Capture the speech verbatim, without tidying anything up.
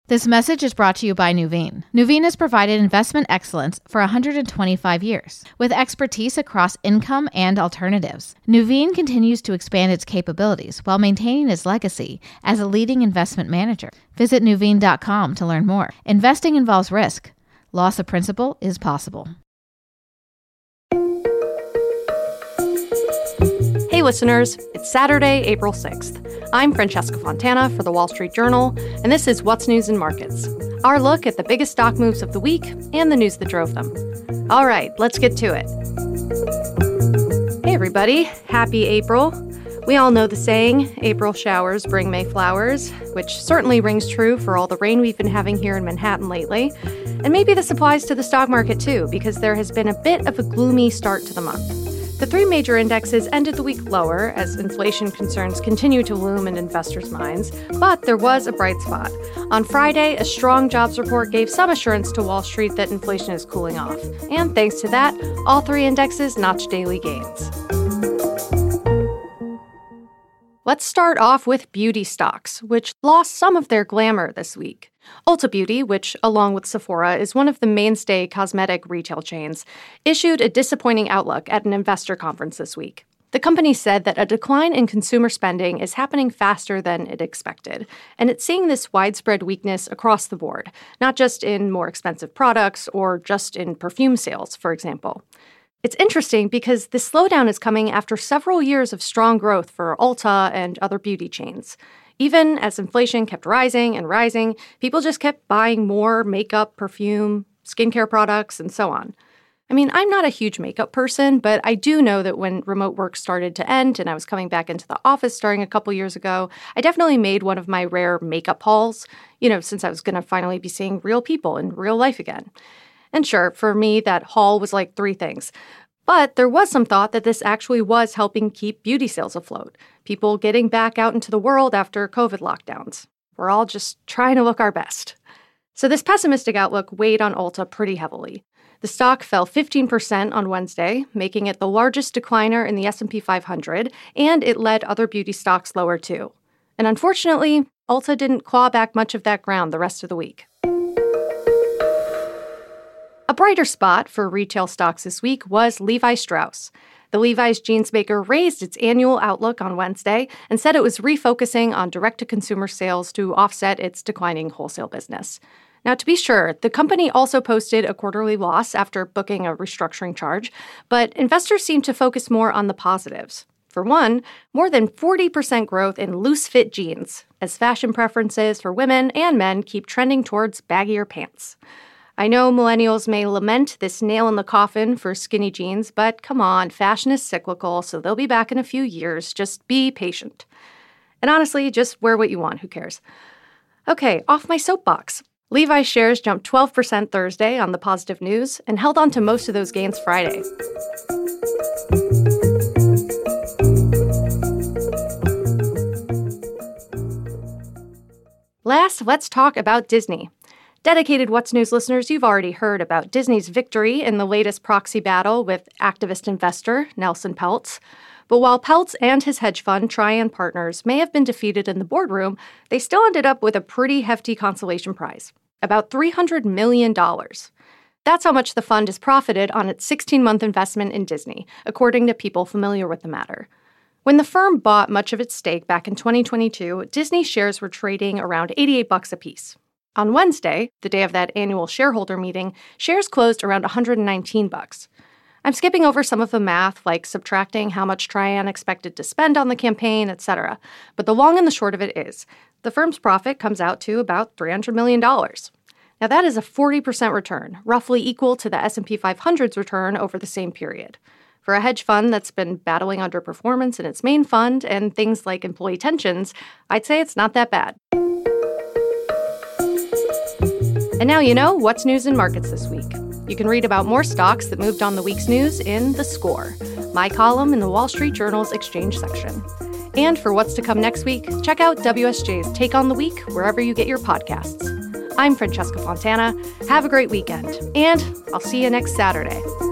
This message is brought to you by Nuveen. Nuveen has provided investment excellence for one hundred twenty-five years, with expertise across income and alternatives. Nuveen continues to expand its capabilities while maintaining its legacy as a leading investment manager. Visit Nuveen dot com to learn more. Investing involves risk. Loss of principal is possible. Hey listeners, it's Saturday, April sixth. I'm Francesca Fontana for The Wall Street Journal, and this is What's News in Markets, our look at the biggest stock moves of the week and the news that drove them. All right, let's get to it. Hey everybody, happy April. We all know the saying, April showers bring May flowers, which certainly rings true for all the rain we've been having here in Manhattan lately. And maybe this applies to the stock market too, because there has been a bit of a gloomy start to the month. The three major indexes ended the week lower as inflation concerns continue to loom in investors' minds, but there was a bright spot. On Friday, a strong jobs report gave some assurance to Wall Street that inflation is cooling off. And thanks to that, all three indexes notched daily gains. Let's start off with beauty stocks, which lost some of their glamour this week. Ulta Beauty, which, along with Sephora, is one of the mainstay cosmetic retail chains, issued a disappointing outlook at an investor conference this week. The company said that a decline in consumer spending is happening faster than it expected, and it's seeing this widespread weakness across the board, not just in more expensive products or just in perfume sales, for example. It's interesting because this slowdown is coming after several years of strong growth for Ulta and other beauty chains. Even as inflation kept rising and rising, people just kept buying more makeup, perfume, skincare products, and so on. I mean, I'm not a huge makeup person, but I do know that when remote work started to end and I was coming back into the office starting a couple years ago, I definitely made one of my rare makeup hauls, you know, since I was going to finally be seeing real people in real life again. And sure, for me, that haul was like three things. But there was some thought that this actually was helping keep beauty sales afloat, people getting back out into the world after COVID lockdowns. We're all just trying to look our best. So this pessimistic outlook weighed on Ulta pretty heavily. The stock fell fifteen percent on Wednesday, making it the largest decliner in the S and P five hundred, and it led other beauty stocks lower too. And unfortunately, Ulta didn't claw back much of that ground the rest of the week. A brighter spot for retail stocks this week was Levi Strauss. The Levi's jeans maker raised its annual outlook on Wednesday and said it was refocusing on direct-to-consumer sales to offset its declining wholesale business. Now, to be sure, the company also posted a quarterly loss after booking a restructuring charge, but investors seem to focus more on the positives. For one, more than forty percent growth in loose-fit jeans, as fashion preferences for women and men keep trending towards baggier pants. I know millennials may lament this nail in the coffin for skinny jeans, but come on, fashion is cyclical, so they'll be back in a few years. Just be patient. And honestly, just wear what you want. Who cares? Okay, off my soapbox. Levi's shares jumped twelve percent Thursday on the positive news and held on to most of those gains Friday. Last, let's talk about Disney. Dedicated What's News listeners, you've already heard about Disney's victory in the latest proxy battle with activist investor Nelson Peltz. But while Peltz and his hedge fund, Trian Partners, may have been defeated in the boardroom, they still ended up with a pretty hefty consolation prize, about three hundred million dollars. That's how much the fund has profited on its sixteen-month investment in Disney, according to people familiar with the matter. When the firm bought much of its stake back in twenty twenty-two, Disney shares were trading around eighty-eight bucks apiece. On Wednesday, the day of that annual shareholder meeting, shares closed around one hundred nineteen bucks. I'm skipping over some of the math, like subtracting how much Trian expected to spend on the campaign, et cetera. But the long and the short of it is, the firm's profit comes out to about three hundred million dollars. Now that is a forty percent return, roughly equal to the S and P five hundred's return over the same period. For a hedge fund that's been battling underperformance in its main fund and things like employee tensions, I'd say it's not that bad. And now you know what's news in markets this week. You can read about more stocks that moved on the week's news in The Score, my column in the Wall Street Journal's Exchange section. And for what's to come next week, check out W S J's Take on the Week wherever you get your podcasts. I'm Francesca Fontana. Have a great weekend, and I'll see you next Saturday.